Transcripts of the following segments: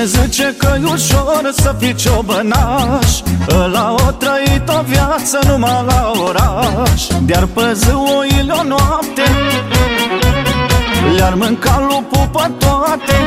zice că-i ușor să fii ciobănaș, ăla o trăit o viață numai la oraș. De-ar păzi oile o noapte, le-ar mânca lupul pe toate.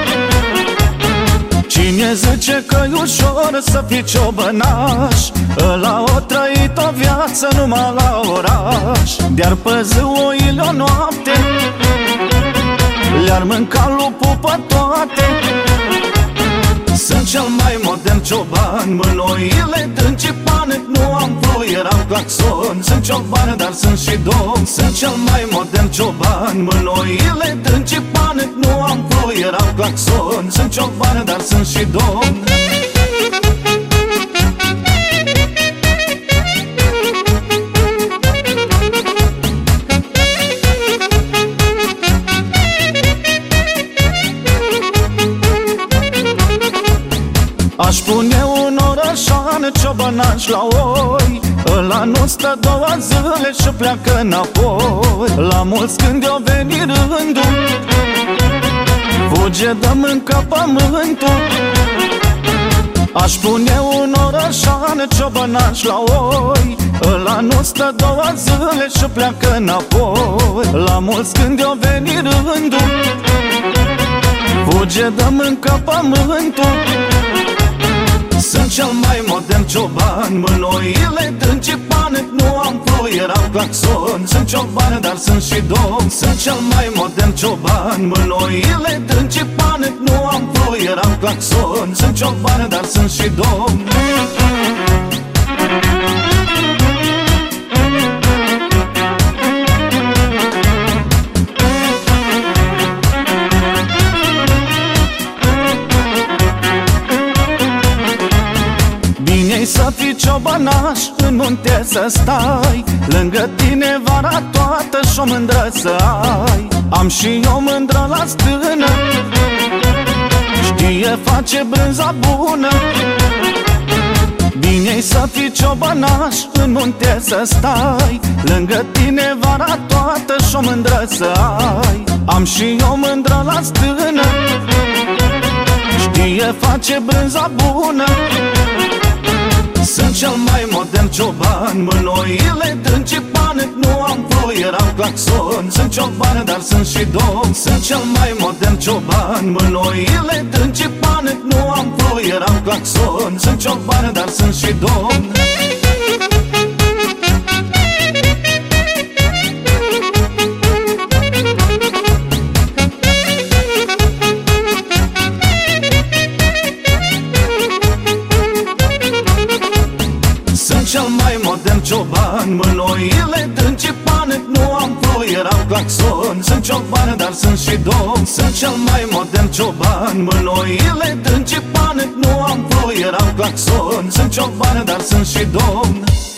Cine zice că-i ușor să fii ciobănaș, ăla o trăit o viață numai la oraș. De-ar păzi oile o noapte, le-ar mânca lupul pe toate. Sunt cel mai modern cioban, mânoile dâncipane, nu am fluier, am claxon. Sunt cioban, dar sunt și domn. Sunt cel mai modern cioban, mânoile dâncipane, nu am fluier, am claxon. Sunt cioban, dar sunt și domn. Aș pune un orășan ciobănaș la oi, ăla nu stă 2 zile și pleacă înapoi. La mulți când i-o veni rândul, fuge de mâncă pământul. Aș pune un orășan ciobănaș la oi, ăla nu stă 2 zile și pleacă înapoi. La mulți când i-o veni rândul, fuge de mâncă pământul. Sunt cel mai modern cioban, mânoile dâncipane, nu am fluier, am claxon. Sunt cioban, dar sunt și domn. Sunt cel mai modern cioban, mânoile dâncipane, nu am fluier, am claxon. Sunt cioban, dar sunt și domn. Să fii ciobănaș, în munte să stai, lângă tine vara toată și o mândră să ai. Am și o mândră la stână, știe face brânza bună. Bine-i să fii ciobănaș, în munte să stai, lângă tine vara toată și o mândră să ai. Am și o mândră la stână, știe face brânza bună. Sunt cel mai modern cioban, mânoile dâncipane, nu am fluier, am claxon. Sunt cioban, dar sunt și domn. Sunt cel mai modern cioban, mânoile dâncipane, nu am fluier, am claxon. Sunt cioban, dar sunt și domn. Cel mai modern cioban, mânoile dâncipane, nu am fluier, am claxon. Sunt cioban, dar sunt și domn. Sunt cel mai modern cioban, mânoile dâncipane, nu am fluier, am claxon. Sunt cioban, dar sunt și domn.